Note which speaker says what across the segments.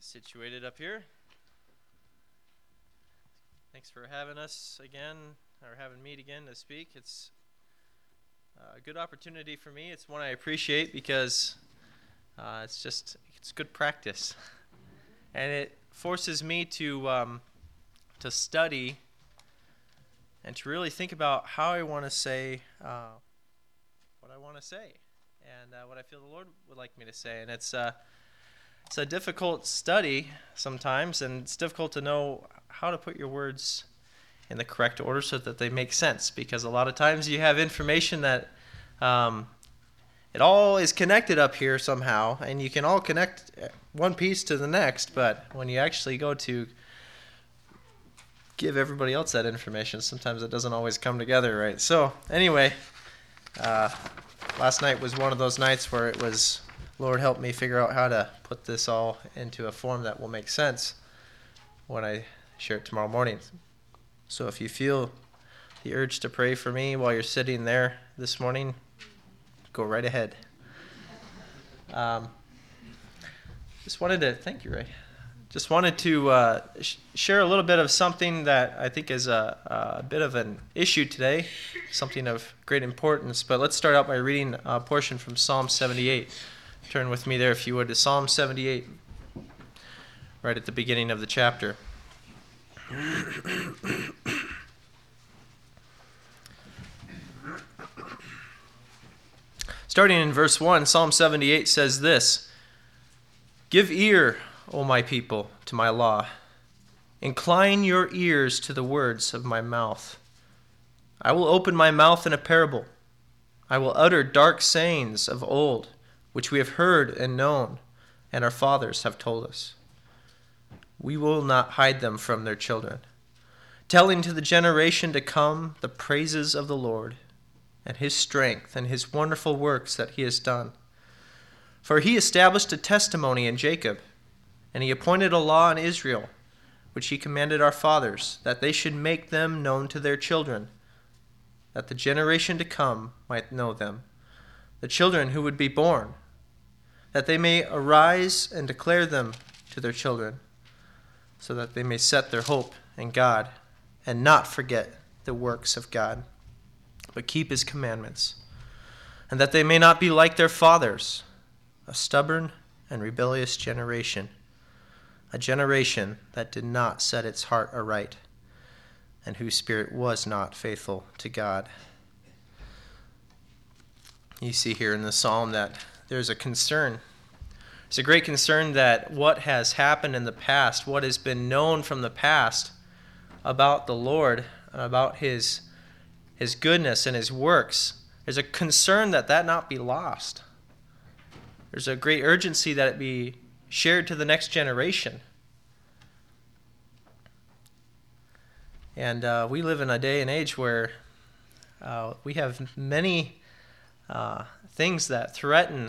Speaker 1: situated up here. Thanks for having us again, or having me again to speak. It's a good opportunity for me. It's one I appreciate because it's good practice, and it forces me to study and to really think about how I want to say what I want to say and what I feel the Lord would like me to say. And it's a difficult study sometimes, and it's difficult to know how to put your words in the correct order so that they make sense, because a lot of times you have information that it all is connected up here somehow, and you can all connect one piece to the next, but when you actually go to give everybody else that information, sometimes it doesn't always come together right. So anyway, last night was one of those nights where it was, Lord, help me figure out how to put this all into a form that will make sense when I share it tomorrow morning. So if you feel the urge to pray for me while you're sitting there this morning, go right ahead. Just wanted to, thank you, Ray. Just wanted to share a little bit of something that I think is a bit of an issue today, something of great importance. But let's start out by reading a portion from Psalm 78. Turn with me there, if you would, to Psalm 78, right at the beginning of the chapter. Starting in verse 1, Psalm 78 says this: "Give ear, O my people, to my law. Incline your ears to the words of my mouth. I will open my mouth in a parable. I will utter dark sayings of old, which we have heard and known, and our fathers have told us. We will not hide them from their children, telling to the generation to come the praises of the Lord, and his strength and his wonderful works that he has done. For he established a testimony in Jacob, and he appointed a law in Israel, which he commanded our fathers, that they should make them known to their children, that the generation to come might know them, the children who would be born, that they may arise and declare them to their children, so that they may set their hope in God and not forget the works of God, but keep his commandments, and that they may not be like their fathers, a stubborn and rebellious generation, a generation that did not set its heart aright, and whose spirit was not faithful to God." You see here in the psalm that there's a concern. It's a great concern that what has happened in the past, what has been known from the past about the Lord, about his goodness and his works, there's a concern that not be lost. There's a great urgency that it be shared to the next generation. And we live in a day and age where we have many things that threaten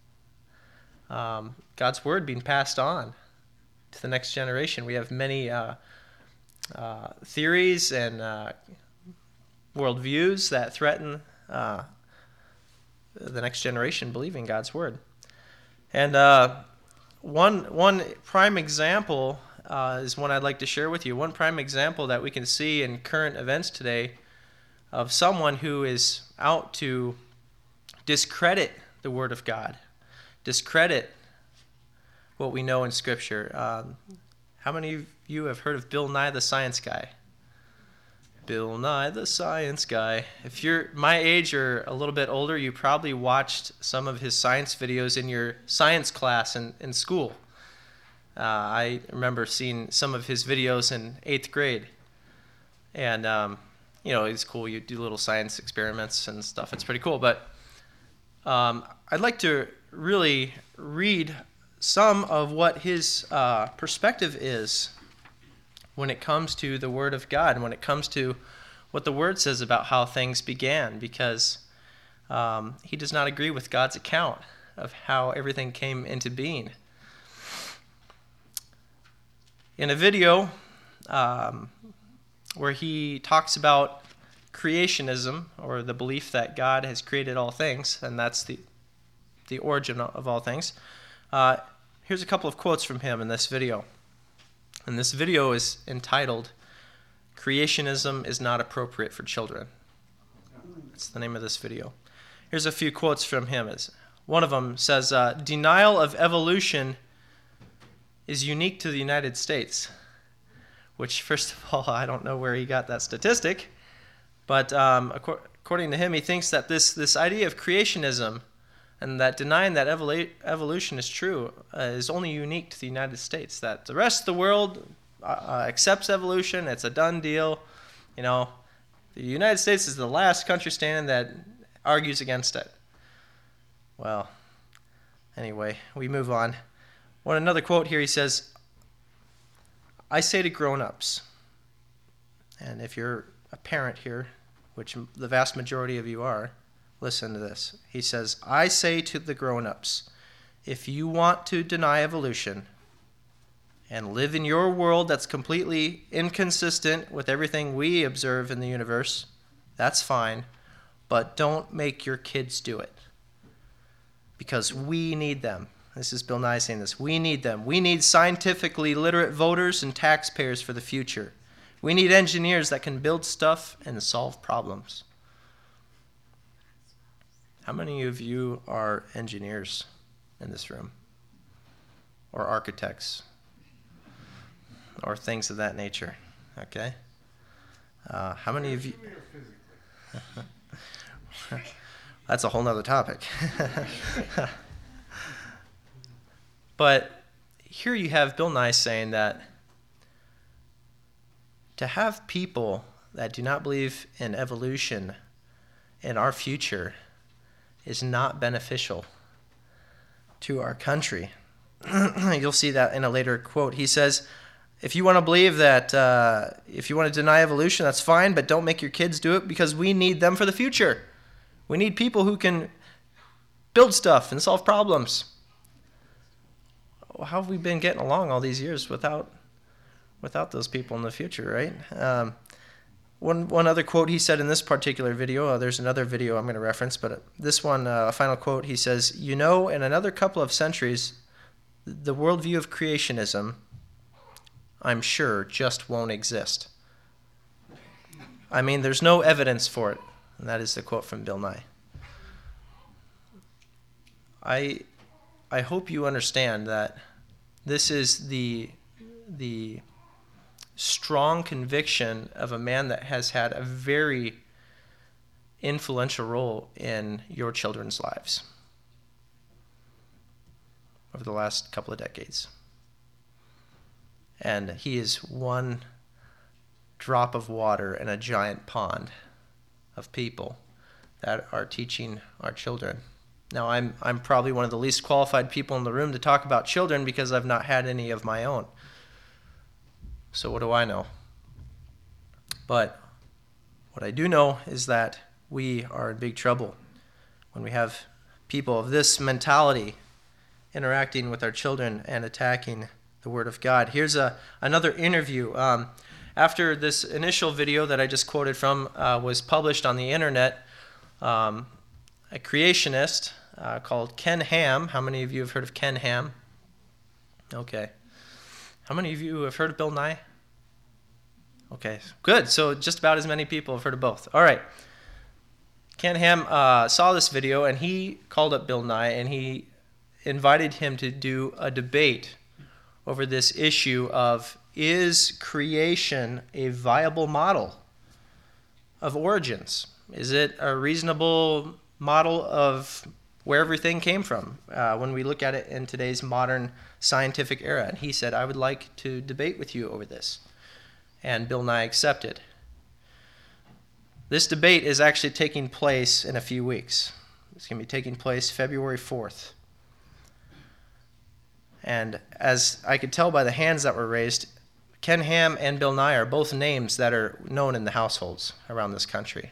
Speaker 1: God's word being passed on to the next generation. We have many theories and worldviews that threaten the next generation believing God's word. And one prime example is one I'd like to share with you. One prime example that we can see in current events today of someone who is out to discredit the word of God, discredit what we know in Scripture. How many of you have heard of Bill Nye the Science Guy? Bill Nye the Science Guy. If you're my age or a little bit older, you probably watched some of his science videos in your science class in school. I remember seeing some of his videos in 8th grade. And, it's cool. You do little science experiments and stuff. It's pretty cool. But I'd like to really read some of what his perspective is when it comes to the Word of God and when it comes to what the Word says about how things began, because he does not agree with God's account of how everything came into being. In a video where he talks about creationism, or the belief that God has created all things, and that's the origin of all things, here's a couple of quotes from him in this video. And this video is entitled, "Creationism is Not Appropriate for Children." That's the name of this video. Here's a few quotes from him. One of them says, "Denial of evolution is unique to the United States," which, first of all, I don't know where he got that statistic, but according to him, he thinks that this idea of creationism and that denying that evolution is true is only unique to the United States, that the rest of the world accepts evolution. It's a done deal. You know, the United States is the last country standing that argues against it. Well, anyway, we move on. Another quote here, he says, "I say to grown-ups," and if you're a parent here, which the vast majority of you are, listen to this. He says, "I say to the grown-ups, if you want to deny evolution and live in your world that's completely inconsistent with everything we observe in the universe, that's fine, but don't make your kids do it. Because we need them." This is Bill Nye saying this. We need them. We need scientifically literate voters and taxpayers for the future. We need engineers that can build stuff and solve problems. How many of you are engineers in this room? Or architects? Or things of that nature? Okay? How many of you... That's a whole nother topic. But here you have Bill Nye saying that to have people that do not believe in evolution in our future is not beneficial to our country. You'll see that in a later quote. He says, if you want to believe that, if you want to deny evolution, that's fine, but don't make your kids do it because we need them for the future. We need people who can build stuff and solve problems. How have we been getting along all these years without those people in the future, right? One other quote he said in this particular video, there's another video I'm going to reference, but this one, a final quote, he says, in another couple of centuries, the worldview of creationism, I'm sure, just won't exist. I mean, there's no evidence for it. And that is the quote from Bill Nye. I hope you understand that this is the strong conviction of a man that has had a very influential role in your children's lives over the last couple of decades. And he is one drop of water in a giant pond of people that are teaching our children. Now, I'm probably one of the least qualified people in the room to talk about children because I've not had any of my own. So what do I know? But what I do know is that we are in big trouble when we have people of this mentality interacting with our children and attacking the Word of God. Here's another interview. After this initial video that I just quoted from was published on the internet, a creationist called Ken Ham. How many of you have heard of Ken Ham? Okay. How many of you have heard of Bill Nye? Okay, good. So just about as many people have heard of both. All right. Ken Ham saw this video, and he called up Bill Nye, and he invited him to do a debate over this issue of, is creation a viable model of origins? Is it a reasonable model of where everything came from when we look at it in today's modern scientific era? And he said, I would like to debate with you over this. And Bill Nye accepted. This debate is actually taking place in a few weeks. It's going to be taking place February 4th. And as I could tell by the hands that were raised, Ken Ham and Bill Nye are both names that are known in the households around this country.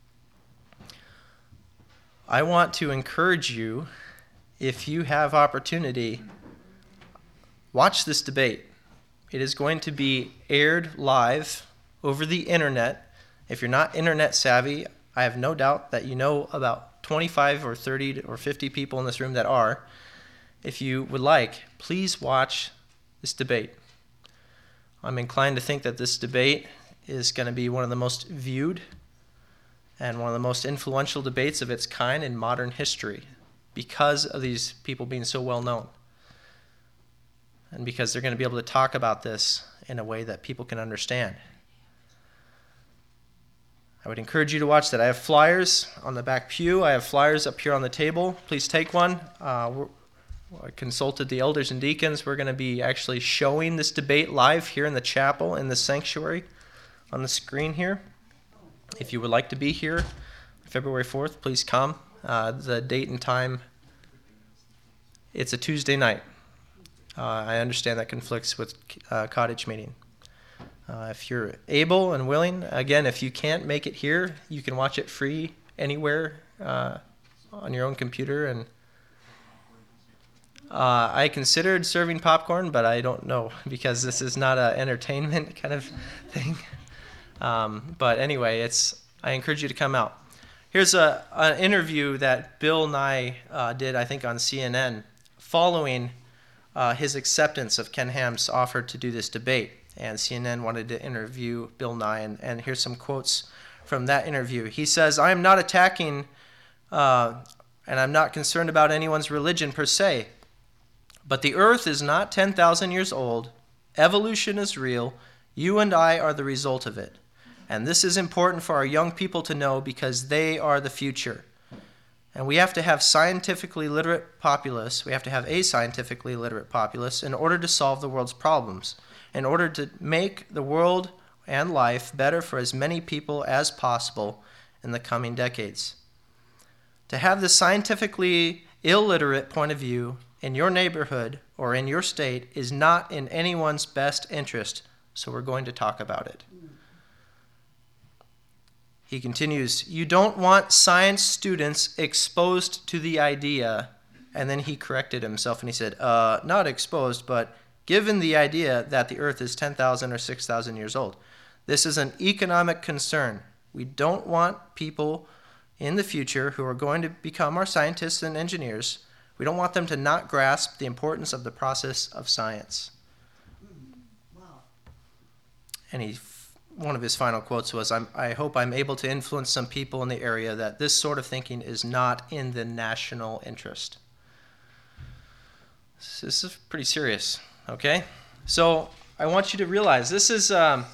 Speaker 1: I want to encourage you, if you have opportunity, watch this debate. It is going to be aired live over the internet. If you're not internet savvy, I have no doubt that you know about 25 or 30 or 50 people in this room that are. if you would like, please watch this debate. I'm inclined to think that this debate is going to be one of the most viewed and one of the most influential debates of its kind in modern history because of these people being so well known. And because they're going to be able to talk about this in a way that people can understand. I would encourage you to watch that. I have flyers on the back pew. I have flyers up here on the table. Please take one. I consulted the elders and deacons. We're going to be actually showing this debate live here in the chapel, in the sanctuary, on the screen here. If you would like to be here February 4th, please come. The date and time, it's a Tuesday night. I understand that conflicts with cottage meeting. If you're able and willing, again, if you can't make it here, you can watch it free anywhere on your own computer. And I considered serving popcorn, but I don't know because this is not an entertainment kind of thing. But anyway, I encourage you to come out. Here's an interview that Bill Nye did, I think, on CNN, following his acceptance of Ken Ham's offer to do this debate. And CNN wanted to interview Bill Nye, and here's some quotes from that interview. He says, "I am not attacking, and I'm not concerned about anyone's religion per se, but the earth is not 10,000 years old. Evolution is real. You and I are the result of it. And this is important for our young people to know because they are the future. And we have to have scientifically literate populace. We have to have a scientifically literate populace in order to solve the world's problems, in order to make the world and life better for as many people as possible in the coming decades. To have the scientifically illiterate point of view in your neighborhood or in your state is not in anyone's best interest, so we're going to talk about it." He continues, "You don't want science students exposed to the idea," and then he corrected himself and he said, not exposed, but given the idea that the earth is 10,000 or 6,000 years old. This is an economic concern. We don't want people in the future who are going to become our scientists and engineers, we don't want them to not grasp the importance of the process of science. Wow. And one of his final quotes was, I hope I'm able to influence some people in the area that this sort of thinking is not in the national interest. This is pretty serious, okay? So I want you to realize this is a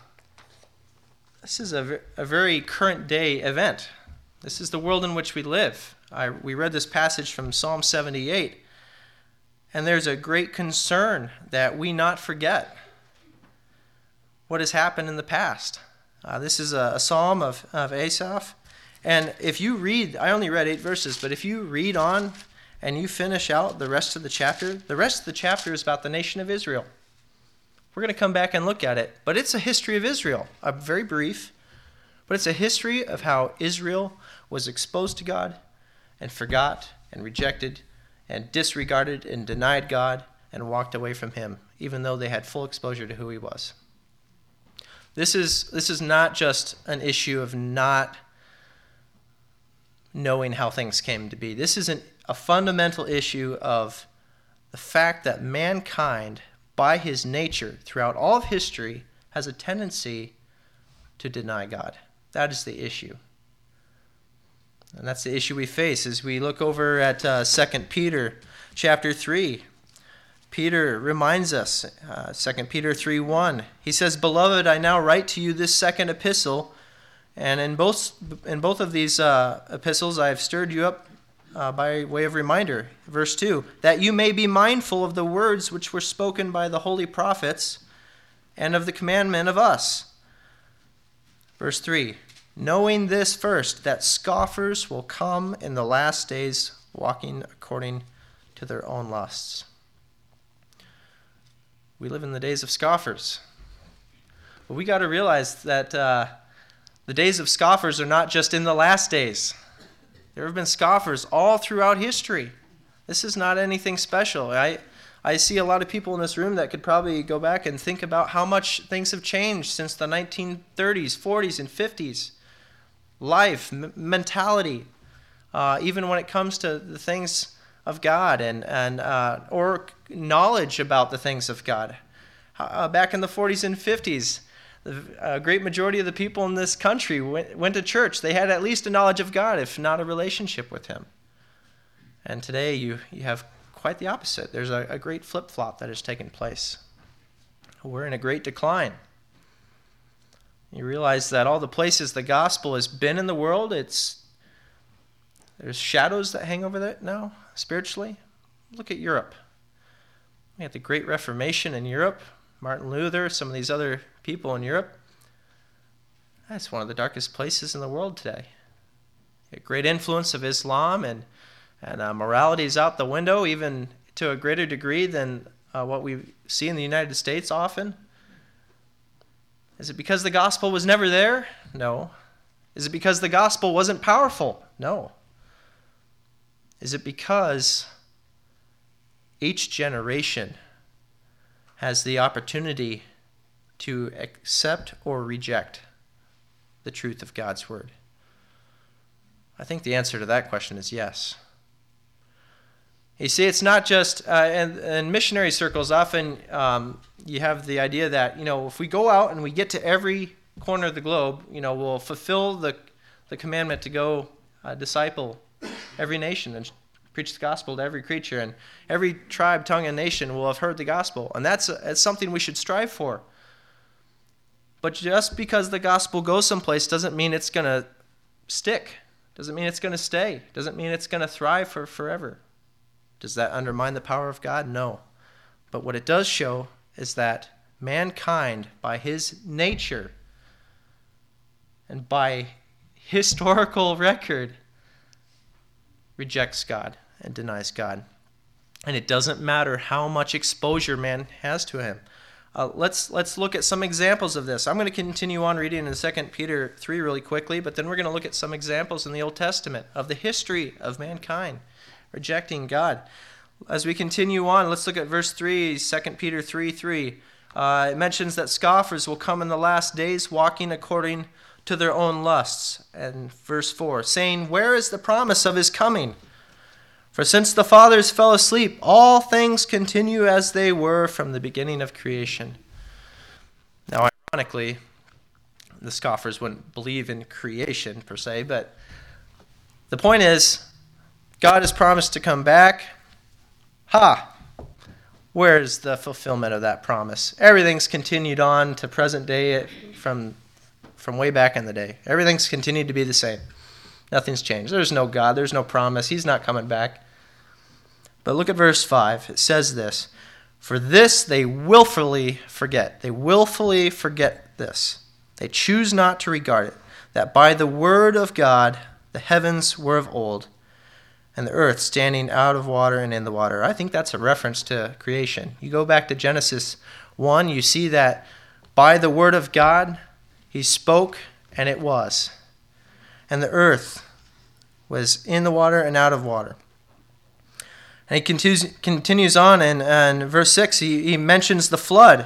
Speaker 1: very current day event. This is the world in which we live. We read this passage from Psalm 78, and there's a great concern that we not forget what has happened in the past. This is a psalm of Asaph. And if you read, I only read 8 verses, but if you read on and you finish out the rest of the chapter is about the nation of Israel. We're going to come back and look at it. But it's a history of Israel, very brief, but it's a history of how Israel was exposed to God and forgot and rejected and disregarded and denied God and walked away from him, even though they had full exposure to who he was. This is not just an issue of not knowing how things came to be. This is a fundamental issue of the fact that mankind, by his nature, throughout all of history, has a tendency to deny God. That is the issue. And that's the issue we face as we look over at 2 Peter chapter 3. Peter reminds us, 2 Peter 3:1. He says, "Beloved, I now write to you this second epistle, and in both of these epistles I have stirred you up by way of reminder." Verse 2, "That you may be mindful of the words which were spoken by the holy prophets, and of the commandment of us." Verse 3, "Knowing this first, that scoffers will come in the last days, walking according to their own lusts." We live in the days of scoffers. But we got to realize that the days of scoffers are not just in the last days. There have been scoffers all throughout history. This is not anything special. I see a lot of people in this room that could probably go back and think about how much things have changed since the 1930s, 40s, and 50s. Life, mentality, even when it comes to the things of God and or knowledge about the things of God. Back in the 40s and 50s, the great majority of the people in this country went to church. They had at least a knowledge of God, if not a relationship with him. And today you have quite the opposite. There's a great flip-flop that has taken place. We're in a great decline. You realize that all the places the gospel has been in the world, there's shadows that hang over that now, spiritually. Look at Europe. We had the Great Reformation in Europe. Martin Luther, some of these other people in Europe. That's one of the darkest places in the world today. A great influence of Islam, and morality is out the window, even to a greater degree than what we see in the United States often. Is it because the gospel was never there? No. Is it because the gospel wasn't powerful? No. Is it because each generation has the opportunity to accept or reject the truth of God's word? I think the answer to that question is yes. You see, it's not just, in missionary circles, often you have the idea that, if we go out and we get to every corner of the globe, we'll fulfill the commandment to go disciple every nation and preach the gospel to every creature, and every tribe, tongue, and nation will have heard the gospel. And that's something we should strive for. But just because the gospel goes someplace doesn't mean it's going to stick. Doesn't mean it's going to stay. Doesn't mean it's going to thrive for forever. Does that undermine the power of God? No. But what it does show is that mankind, by his nature and by historical record, rejects God and denies God. And it doesn't matter how much exposure man has to him. Let's look at some examples of this. I'm going to continue on reading in 2 Peter 3 really quickly, but then we're going to look at some examples in the Old Testament of the history of mankind rejecting God. As we continue on, let's look at verse 3, 2 Peter 3:3. It mentions that scoffers will come in the last days, walking according to their own lusts. And verse 4, saying, "Where is the promise of his coming? For since the fathers fell asleep, all things continue as they were from the beginning of creation." Now, ironically, the scoffers wouldn't believe in creation per se, but the point is, God has promised to come back. Where's the fulfillment of that promise? Everything's continued on to present day from way back in the day. Everything's continued to be the same. Nothing's changed. There's no God. There's no promise. He's not coming back. But look at verse 5. It says this, "For this they willfully forget." They willfully forget this. They choose not to regard it, that by the word of God the heavens were of old, and the earth standing out of water and in the water. I think that's a reference to creation. You go back to Genesis 1, you see that by the word of God, he spoke, and it was. And the earth was in the water and out of water. And he continues on in verse 6, he mentions the flood.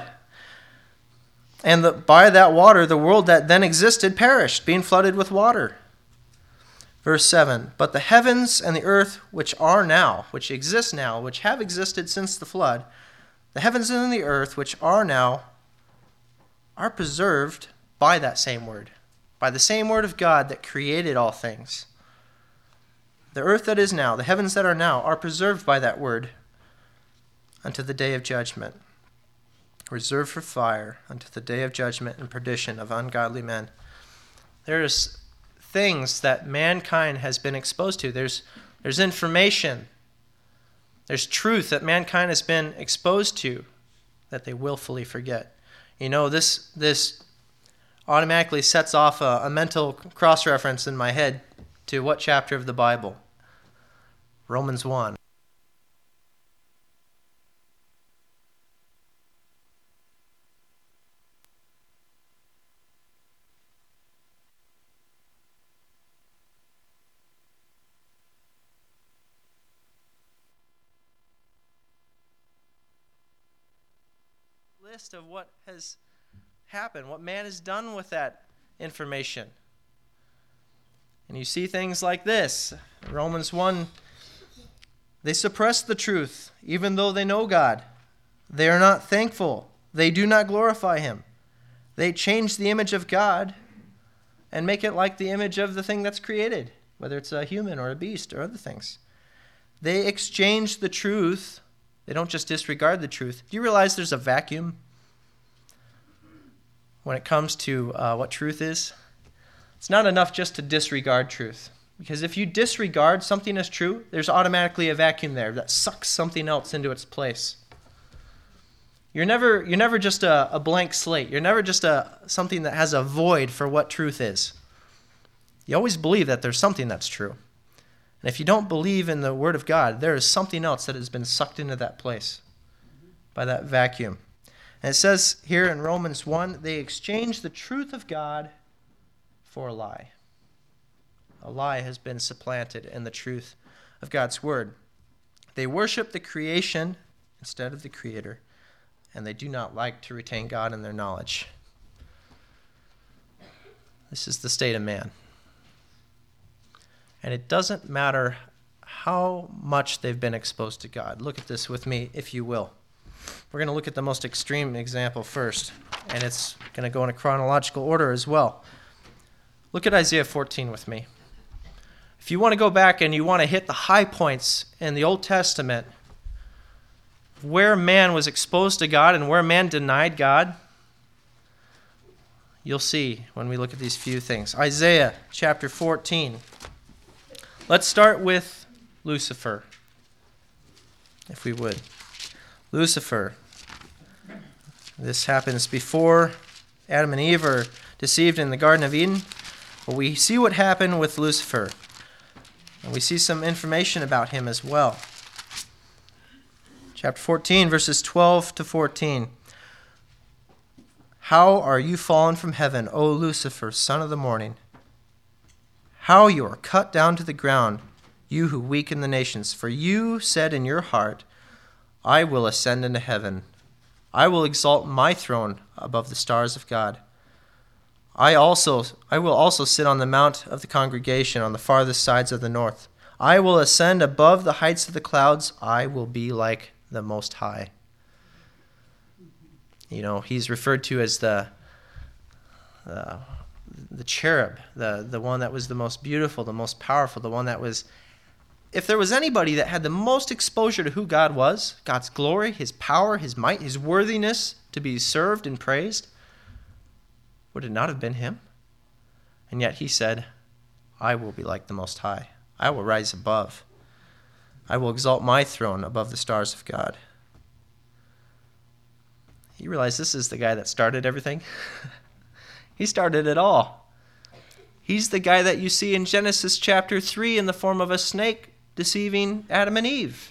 Speaker 1: And by that water, the world that then existed perished, being flooded with water. Verse 7, "But the heavens and the earth which are now, which exist now, which have existed since the flood, the heavens and the earth which are now are preserved by that same word, by the same word of God that created all things." The earth that is now, the heavens that are now, are preserved by that word unto the day of judgment, reserved for fire unto the day of judgment and perdition of ungodly men. There's things that mankind has been exposed to. There's information. There's truth that mankind has been exposed to that they willfully forget. This automatically sets off a mental cross-reference in my head to what chapter of the Bible? Romans 1. List of what has happened, what man has done with that information. And you see things like this. Romans 1, They suppress the truth, even though they know God. They are not thankful. They do not glorify him. They change the image of God and make it like the image of the thing that's created, whether it's a human or a beast or other things. They exchange the truth. They don't just disregard the truth. Do you realize there's a vacuum when it comes to what truth is? It's not enough just to disregard truth. Because if you disregard something as true, there's automatically a vacuum there that sucks something else into its place. You're never just a blank slate. You're never just something that has a void for what truth is. You always believe that there's something that's true. And if you don't believe in the Word of God, there is something else that has been sucked into that place by that vacuum. And it says here in Romans 1, they exchange the truth of God for a lie. A lie has been supplanted in the truth of God's Word. They worship the creation instead of the Creator, and they do not like to retain God in their knowledge. This is the state of man. And it doesn't matter how much they've been exposed to God. Look at this with me, if you will. We're going to look at the most extreme example first, and it's going to go in a chronological order as well. Look at Isaiah 14 with me. If you want to go back and you want to hit the high points in the Old Testament, where man was exposed to God and where man denied God, you'll see when we look at these few things. Isaiah chapter 14. Let's start with Lucifer, if we would. Lucifer. This happens before Adam and Eve are deceived in the Garden of Eden. But we see what happened with Lucifer. And we see some information about him as well. Chapter 14, verses 12 to 14. How are you fallen from heaven, O Lucifer, son of the morning? How you are cut down to the ground, you who weaken the nations. For you said in your heart, I will ascend into heaven. I will exalt my throne above the stars of God. I will also sit on the mount of the congregation on the farthest sides of the north. I will ascend above the heights of the clouds. I will be like the Most High. You know, he's referred to as the cherub, the one that was the most beautiful, the most powerful, the one that was, if there was anybody that had the most exposure to who God was, God's glory, his power, his might, his worthiness to be served and praised, would it not have been him? And yet he said, I will be like the Most High. I will rise above. I will exalt my throne above the stars of God. You realize this is the guy that started everything? He started it all. He's the guy that you see in Genesis chapter 3 in the form of a snake deceiving Adam and Eve.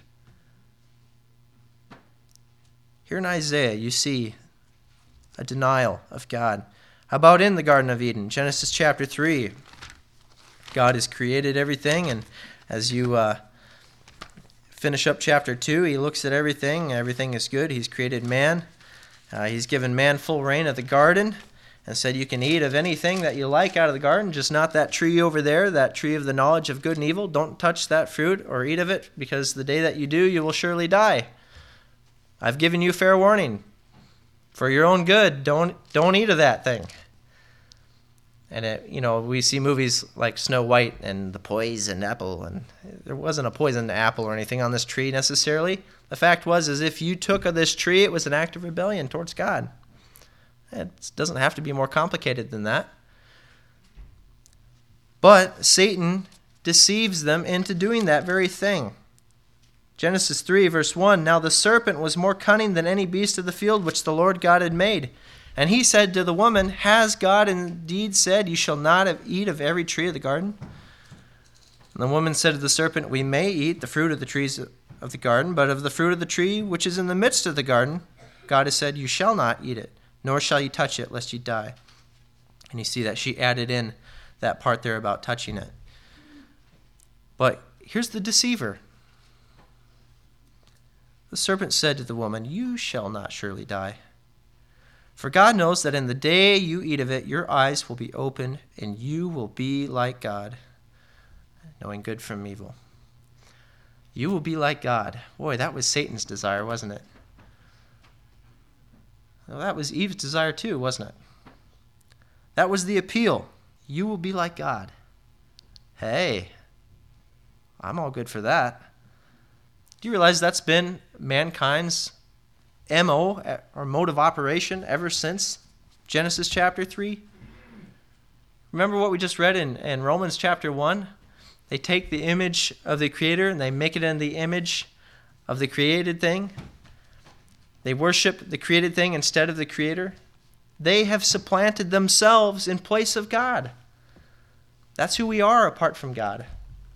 Speaker 1: Here in Isaiah, you see a denial of God. How about in the Garden of Eden? Genesis chapter 3. God has created everything, and as you finish up chapter 2, he looks at everything. Everything is good. He's created man. He's given man full reign of the garden and said you can eat of anything that you like out of the garden, just not that tree over there, that tree of the knowledge of good and evil. Don't touch that fruit or eat of it, because the day that you do, you will surely die. I've given you fair warning. For your own good, don't eat of that thing. And we see movies like Snow White and the poisoned apple, and there wasn't a poisoned apple or anything on this tree necessarily. The fact was, is if you took of this tree, it was an act of rebellion towards God. It doesn't have to be more complicated than that. But Satan deceives them into doing that very thing. Genesis 3, verse 1, Now the serpent was more cunning than any beast of the field which the Lord God had made. And he said to the woman, Has God indeed said, You shall not eat of every tree of the garden? And the woman said to the serpent, We may eat the fruit of the trees of the garden, but of the fruit of the tree which is in the midst of the garden, God has said, You shall not eat it, nor shall you touch it, lest you die. And you see that she added in that part there about touching it. But here's the deceiver. The serpent said to the woman, You shall not surely die. For God knows that in the day you eat of it, your eyes will be opened, and you will be like God, knowing good from evil. You will be like God. Boy, that was Satan's desire, wasn't it? Well, that was Eve's desire too, wasn't it? That was the appeal. You will be like God. Hey, I'm all good for that. Do you realize that's been mankind's MO, or mode of operation, ever since Genesis chapter 3? Remember what we just read in Romans chapter 1? They take the image of the Creator and they make it in the image of the created thing. They worship the created thing instead of the Creator. They have supplanted themselves in place of God. That's who we are apart from God.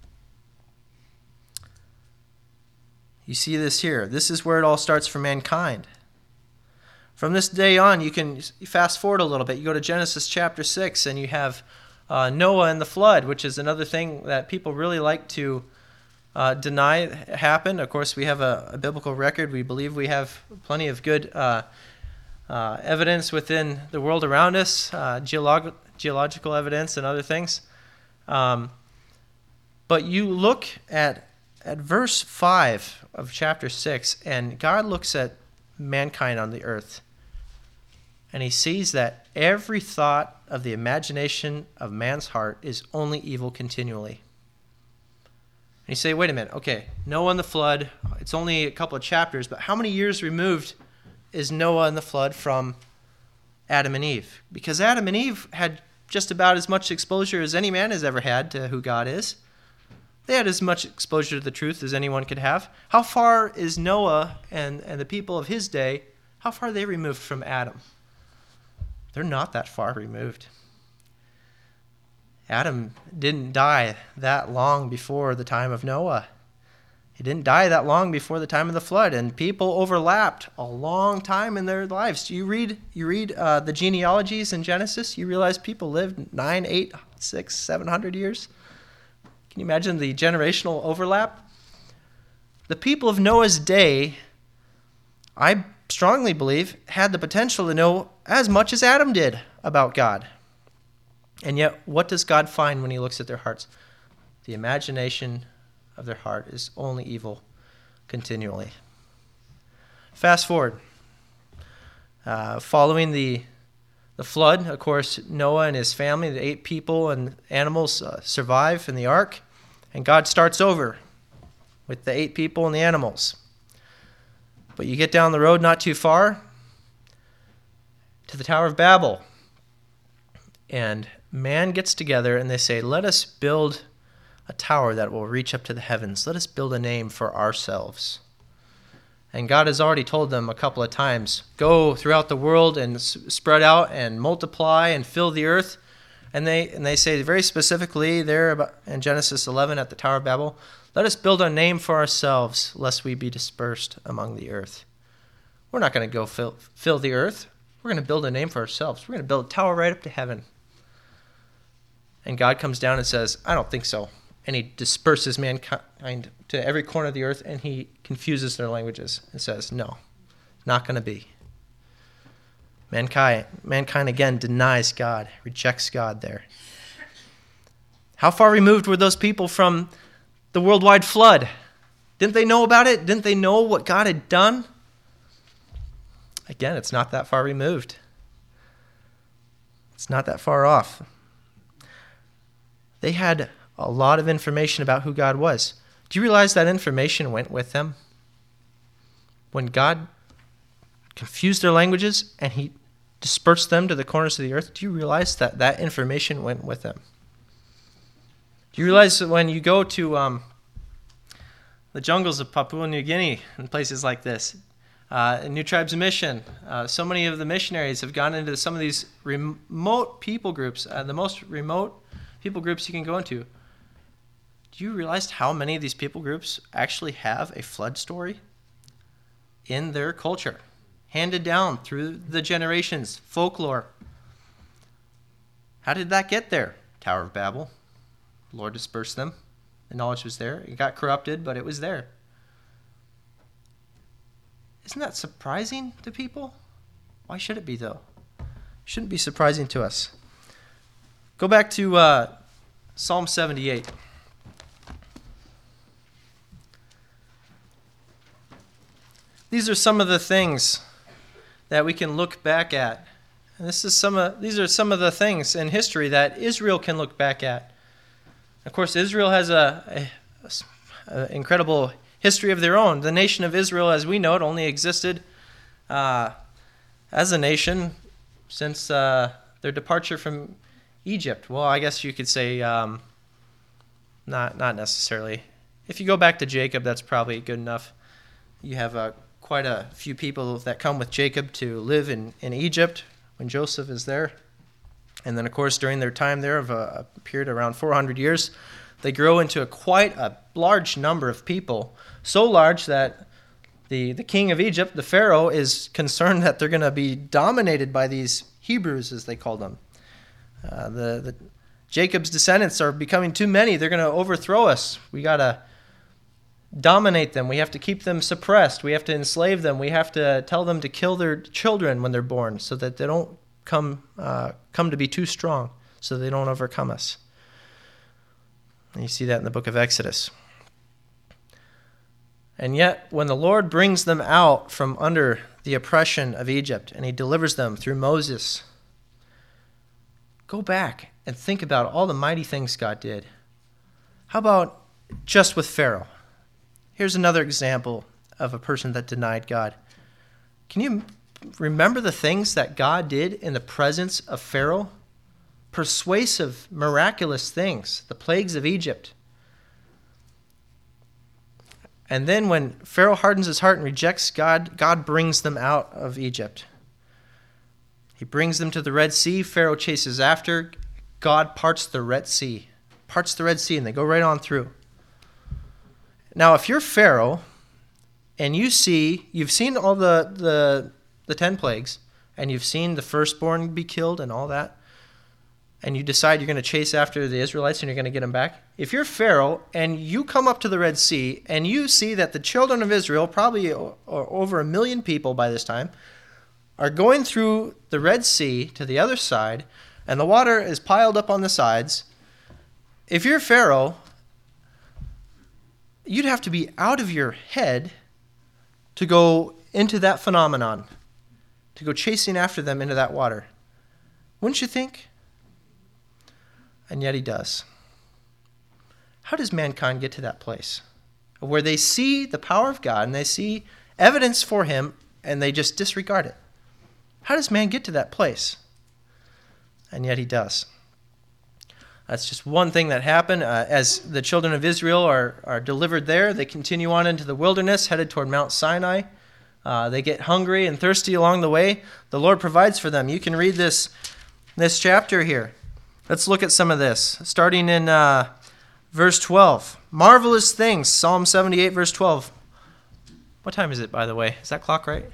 Speaker 1: You see this here. This is where it all starts for mankind. From this day on, you can fast forward a little bit. You go to Genesis chapter 6 and you have Noah and the flood, which is another thing that people really like to deny happened. Of course, we have a biblical record. We believe we have plenty of good evidence within the world around us, geological evidence and other things. But you look at verse 5 of chapter 6, and God looks at mankind on the earth, and he sees that every thought of the imagination of man's heart is only evil continually. And you say, wait a minute, okay, Noah and the flood, it's only a couple of chapters, but how many years removed is Noah and the flood from Adam and Eve? Because Adam and Eve had just about as much exposure as any man has ever had to who God is. They had as much exposure to the truth as anyone could have. How far is Noah and the people of his day, how far are they removed from Adam? They're not that far removed. Adam didn't die that long before the time of Noah. He didn't die that long before the time of the flood, and people overlapped a long time in their lives. You read the genealogies in Genesis, you realize people lived 9, 8, 6, 700 years. Can you imagine the generational overlap? The people of Noah's day, I strongly believe, had the potential to know as much as Adam did about God. And yet, what does God find when he looks at their hearts? The imagination of their heart is only evil continually. Fast forward. Following the flood, of course, Noah and his family, the 8 people and animals, survive in the ark, and God starts over with the 8 people and the animals. But you get down the road not too far to the Tower of Babel, and man gets together and they say, let us build a tower that will reach up to the heavens. Let us build a name for ourselves. And God has already told them a couple of times, go throughout the world and spread out and multiply and fill the earth. And they say very specifically there in Genesis 11 at the Tower of Babel, let us build a name for ourselves, lest we be dispersed among the earth. We're not going to go fill the earth. We're going to build a name for ourselves. We're going to build a tower right up to heaven. And God comes down and says, I don't think so. And he disperses mankind to every corner of the earth, and he confuses their languages and says, no, not going to be. Mankind again denies God, rejects God there. How far removed were those people from the worldwide flood? Didn't they know about it? Didn't they know what God had done? Again, it's not that far removed. It's not that far off. They had a lot of information about who God was. Do you realize that information went with them? When God confused their languages and he dispersed them to the corners of the earth, do you realize that information went with them? Do you realize that when you go to the jungles of Papua New Guinea and places like this, New Tribes Mission, so many of the missionaries have gone into some of these remote people groups, the most remote people groups you can go into. Do you realize how many of these people groups actually have a flood story in their culture, handed down through the generations, folklore? How did that get there? Tower of Babel. The Lord dispersed them. The knowledge was there. It got corrupted, but it was there. Isn't that surprising to people? Why should it be, though? It shouldn't be surprising to us. Go back to Psalm 78. these are some of the things that we can look back at. And these are some of the things in history that Israel can look back at. Of course, Israel has an incredible history of their own. The nation of Israel, as we know it, only existed as a nation since their departure from Egypt. Well, I guess you could say not necessarily. If you go back to Jacob, that's probably good enough. You have quite a few people that come with Jacob to live in Egypt when Joseph is there. And then, of course, during their time there of a period around 400 years, they grow into quite a large number of people, so large that the king of Egypt, the Pharaoh, is concerned that they're going to be dominated by these Hebrews, as they call them. The Jacob's descendants are becoming too many. They're going to overthrow us. We got to dominate them. We have to keep them suppressed. We have to enslave them. We have to tell them to kill their children when they're born so that they don't come to be too strong, so they don't overcome us. And you see that in the book of Exodus. And yet, when the Lord brings them out from under the oppression of Egypt, and he delivers them through Moses, go back and think about all the mighty things God did. How about just with Pharaoh? Here's another example of a person that denied God. Can you remember the things that God did in the presence of Pharaoh? Persuasive, miraculous things, the plagues of Egypt. And then when Pharaoh hardens his heart and rejects God, God brings them out of Egypt. He brings them to the Red Sea. Pharaoh chases after. God parts the Red Sea, and they go right on through. Now, if you're Pharaoh and you've seen all the 10 plagues, and you've seen the firstborn be killed and all that, and you decide you're going to chase after the Israelites and you're going to get them back, if you're Pharaoh and you come up to the Red Sea and you see that the children of Israel, probably over 1 million people by this time, are going through the Red Sea to the other side, and the water is piled up on the sides, if you're Pharaoh, you'd have to be out of your head to go into that phenomenon, to go chasing after them into that water. Wouldn't you think? And yet he does. How does mankind get to that place where they see the power of God and they see evidence for him and they just disregard it? How does man get to that place? And yet he does. That's just one thing that happened. As the children of Israel are delivered there, they continue on into the wilderness, headed toward Mount Sinai. They get hungry and thirsty along the way. The Lord provides for them. You can read this chapter here. Let's look at some of this, starting in verse 12. Marvelous things, Psalm 78, verse 12. What time is it, by the way? Is that clock right?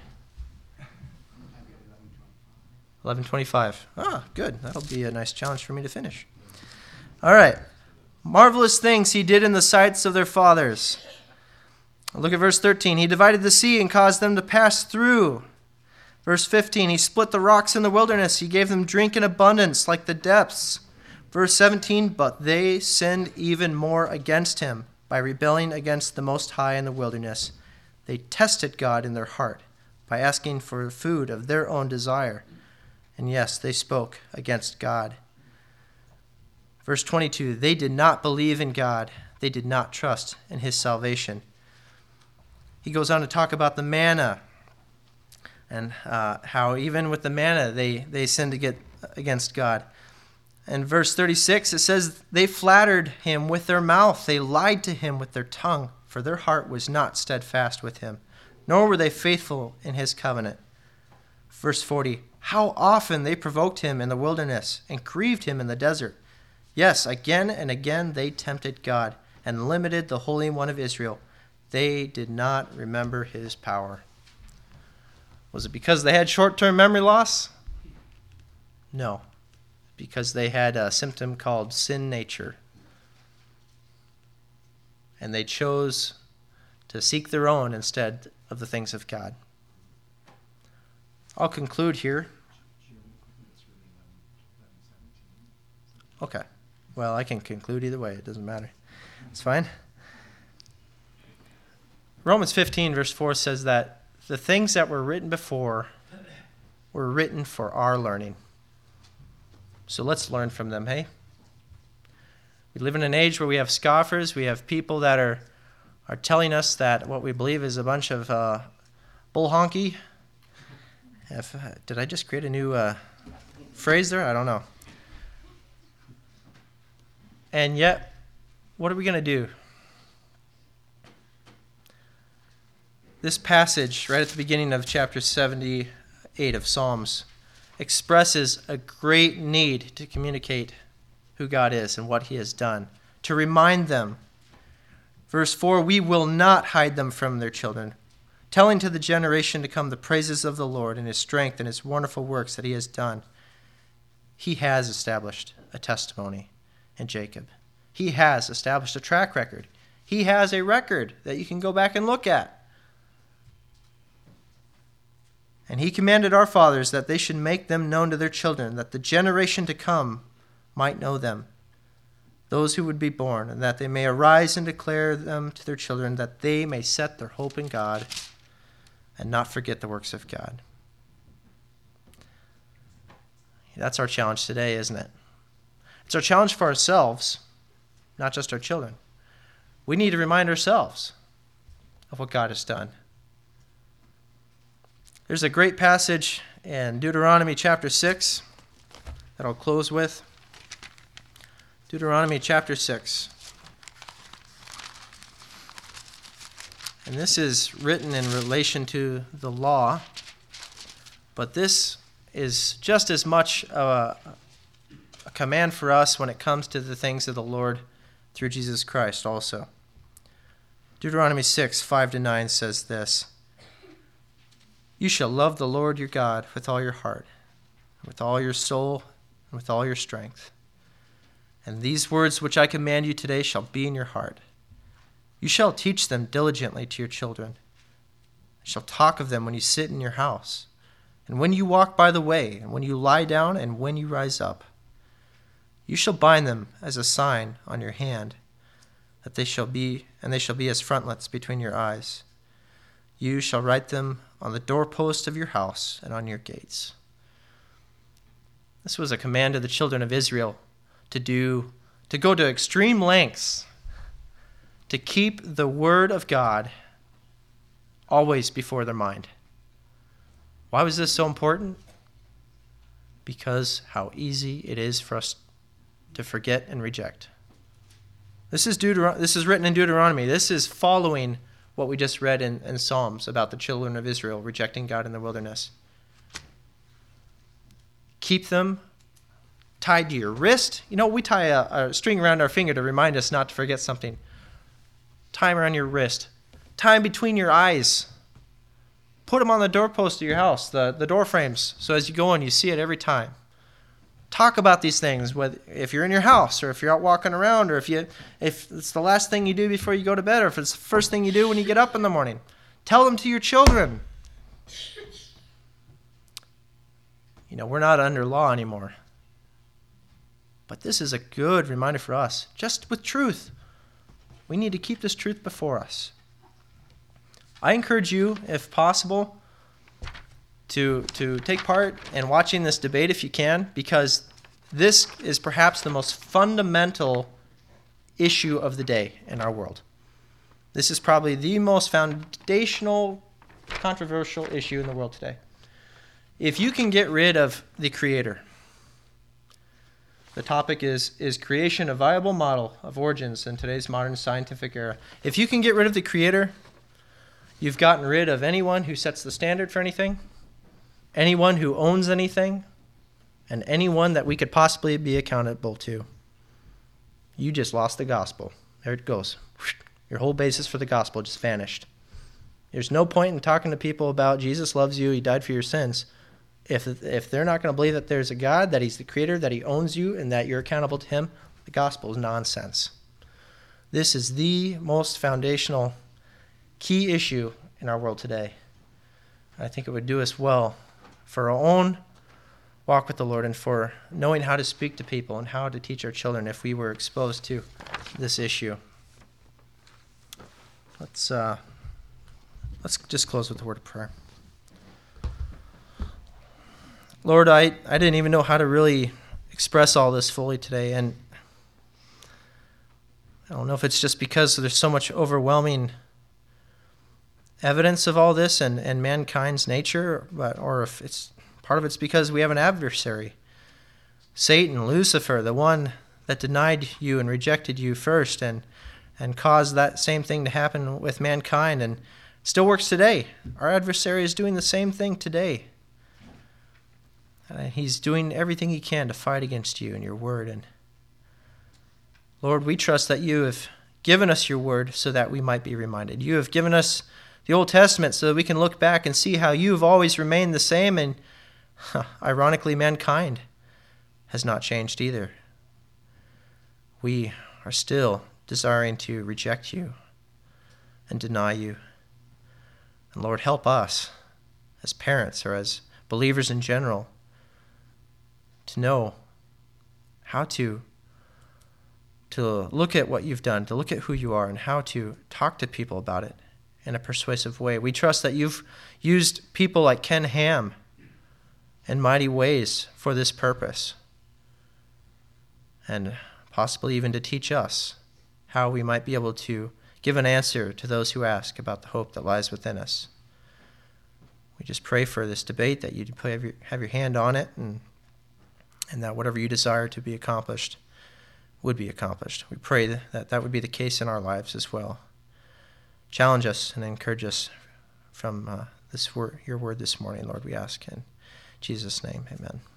Speaker 1: 11:25. Ah, good. That'll be a nice challenge for me to finish. All right. Marvelous things he did in the sights of their fathers. Look at verse 13. He divided the sea and caused them to pass through. Verse 15. He split the rocks in the wilderness. He gave them drink in abundance like the depths. Verse 17. But they sinned even more against him by rebelling against the Most High in the wilderness. They tested God in their heart by asking for food of their own desire. And yes, they spoke against God. Verse 22, they did not believe in God. They did not trust in his salvation. He goes on to talk about the manna and how even with the manna they sinned against God. In verse 36, it says, they flattered him with their mouth. They lied to him with their tongue, for their heart was not steadfast with him, nor were they faithful in his covenant. Verse 40, how often they provoked him in the wilderness and grieved him in the desert. Yes, again and again they tempted God and limited the Holy One of Israel. They did not remember his power. Was it because they had short-term memory loss? No, because they had a symptom called sin nature. And they chose to seek their own instead of the things of God. I'll conclude here. Okay. Well, I can conclude either way. It doesn't matter. It's fine. Romans 15, verse 4 says that the things that were written before were written for our learning. So let's learn from them, hey? We live in an age where we have scoffers. We have people that are telling us that what we believe is a bunch of bull honky. Did I just create a new phrase there? I don't know. And yet, what are we going to do? This passage, right at the beginning of chapter 78 of Psalms, expresses a great need to communicate who God is and what he has done, to remind them. Verse 4, we will not hide them from their children, telling to the generation to come the praises of the Lord and his strength and his wonderful works that he has done. He has established a testimony in Jacob. He has established a track record. He has a record that you can go back and look at. And he commanded our fathers that they should make them known to their children, that the generation to come might know them, those who would be born, and that they may arise and declare them to their children, that they may set their hope in God and not forget the works of God. That's our challenge today, isn't it? It's our challenge for ourselves, not just our children. We need to remind ourselves of what God has done. There's a great passage in Deuteronomy chapter 6 that I'll close with. Deuteronomy chapter 6. And this is written in relation to the law, but this is just as much a command for us when it comes to the things of the Lord through Jesus Christ also. Deuteronomy 6, 5-9 says this: You shall love the Lord your God with all your heart, with all your soul, and with all your strength. And these words which I command you today shall be in your heart. You shall teach them diligently to your children. You shall talk of them when you sit in your house, and when you walk by the way, and when you lie down, and when you rise up. You shall bind them as a sign on your hand, that they shall be as frontlets between your eyes. You shall write them on the doorpost of your house and on your gates. This was a command to the children of Israel to go to extreme lengths to keep the word of God always before their mind. Why was this so important? Because how easy it is for us to forget and reject. This is written in Deuteronomy. This is following what we just read in Psalms about the children of Israel rejecting God in the wilderness. Keep them tied to your wrist. You know, we tie a string around our finger to remind us not to forget something. Tie them around your wrist. Tie them between your eyes. Put them on the doorpost of your house, the door frames, so as you go in, you see it every time. Talk about these things, whether if you're in your house or if you're out walking around, or if it's the last thing you do before you go to bed, or if it's the first thing you do when you get up in the morning. Tell them to your children. You know, we're not under law anymore. But this is a good reminder for us, just with truth. We need to keep this truth before us. I encourage you, if possible, to take part in watching this debate if you can, because this is perhaps the most fundamental issue of the day in our world. This is probably the most foundational, controversial issue in the world today. If you can get rid of the Creator, the topic is creation a viable model of origins in today's modern scientific era? If you can get rid of the Creator, you've gotten rid of anyone who sets the standard for anything, anyone who owns anything, and anyone that we could possibly be accountable to. You just lost the gospel. There it goes. Your whole basis for the gospel just vanished. There's no point in talking to people about Jesus loves you, he died for your sins, if they're not going to believe that there's a God, that he's the creator, that he owns you, and that you're accountable to him. The gospel is nonsense. This is the most foundational key issue in our world today. I think it would do us well for our own walk with the Lord and for knowing how to speak to people and how to teach our children if we were exposed to this issue. Let's Let's just close with a word of prayer. Lord, I didn't even know how to really express all this fully today, and I don't know if it's just because there's so much overwhelming evidence of all this and mankind's nature, or if it's part of it's because we have an adversary, Satan, Lucifer, the one that denied you and rejected you first and caused that same thing to happen with mankind and still works today. Our adversary is doing the same thing today. He's doing everything he can to fight against you and your word. And Lord, we trust that you have given us your word so that we might be reminded. You have given us the Old Testament so that we can look back and see how you have always remained the same, and ironically, mankind has not changed either. We are still desiring to reject you and deny you. And Lord, help us as parents or as believers in general to know how to look at what you've done, to look at who you are, and how to talk to people about it in a persuasive way. We trust that you've used people like Ken Ham in mighty ways for this purpose, and possibly even to teach us how we might be able to give an answer to those who ask about the hope that lies within us. We just pray for this debate, that you'd have your hand on it, and that whatever you desire to be accomplished would be accomplished. We pray that that would be the case in our lives as well. Challenge us and encourage us from your word this morning, Lord, we ask. In Jesus' name, amen.